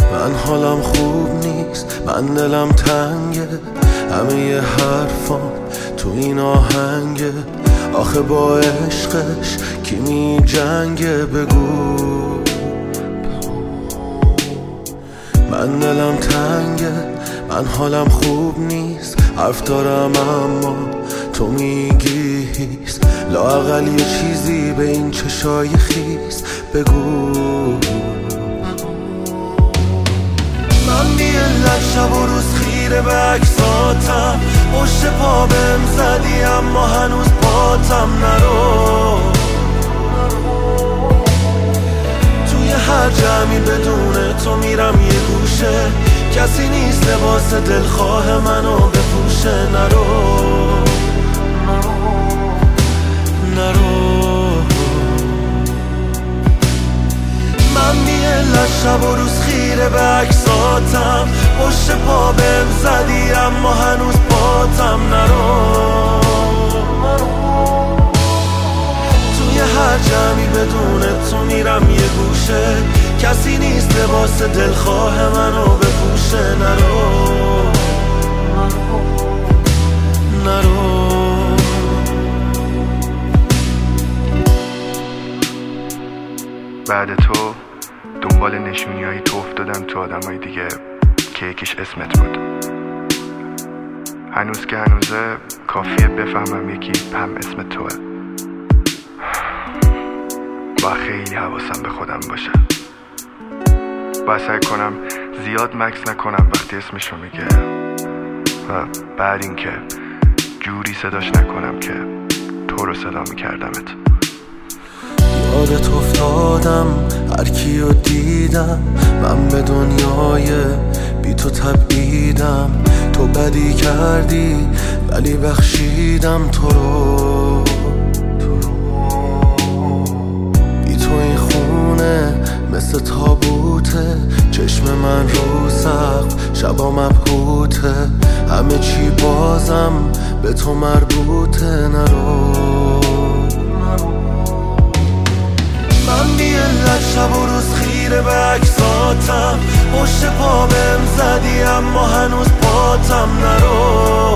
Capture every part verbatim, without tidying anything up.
من حالم خوب نیست، من دلم تنگه، همه ی حرفام تو این آهنگه. آخه با عشقش کی می جنگه؟ بگو. من دلم تنگه، من حالم خوب نیست، حرف دارم اما تو میگی هیست. لااقل یه چیزی به این چشای خیس بگو. من بی علت شب و روز خیره به عکساتم، پشت پا بهم زدی اما هنوز پاتم نرو. توی هر جمعی بدون تو میرم یه گوشه، کسی نیست لباس دلخواه منو بپوشه. نرو نرو. من بی علت شب و روز خیره به عکساتم، پشت پا بهم زدی اما هنوز پاتم نرو. توی هر جمعی بدون تو میرم یه گوشه، کسی نیست لباس دلخواه منو بپوشه. نرو نرو. بعد تو دنبال نشونیایی تو افتادم تو آدمای دیگه که یکیش اسمت بود. هنوز که هنوزه کافیه بفهمم یکی هم اسم توه و خیلی حواسم به خودم باشه. باید سعی کنم زیاد مکس نکنم وقتی اسمشو میگه و بعد این که جوری صداش نکنم که تو رو صدا میکردمت. یادت افتادم هر کیو دیدم، من به دنیای بی تو تبعیدم. تو بدی کردی ولی بخشیدم تو رو. بی تو این خونه مثل تابوته، چشم من رو سقف شبا مبهوته. همه چی بازم به تو مربوطه. نرو. من بی علت شب و روز خیره به عکساتم، پشت پا بهم زدی اما هنوز پاتم نرو.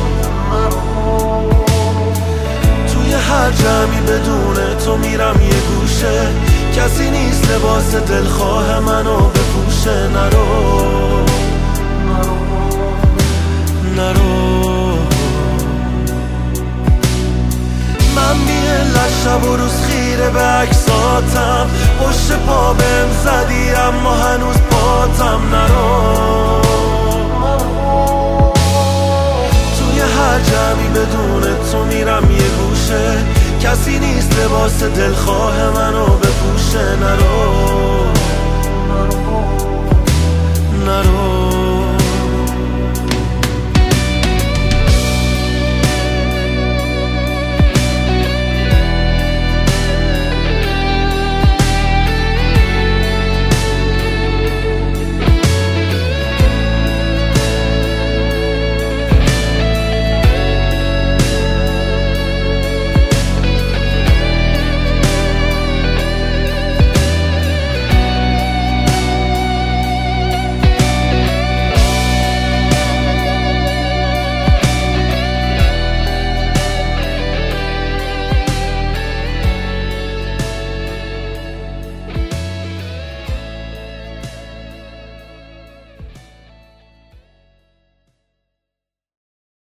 توی هر جمعی بدون تو میرم یه گوشه، کسی نیست لباس دلخواه منو بپوشه. نرو نرو. من بی علت شب و روز خیره به عکساتم، پشت پا بهم زدی اما هنوز پاتم نرو. توی هر جمعی بدون تو میرم یه گوشه، کسی نیست لباس دلخواه منو بپوشه. نرو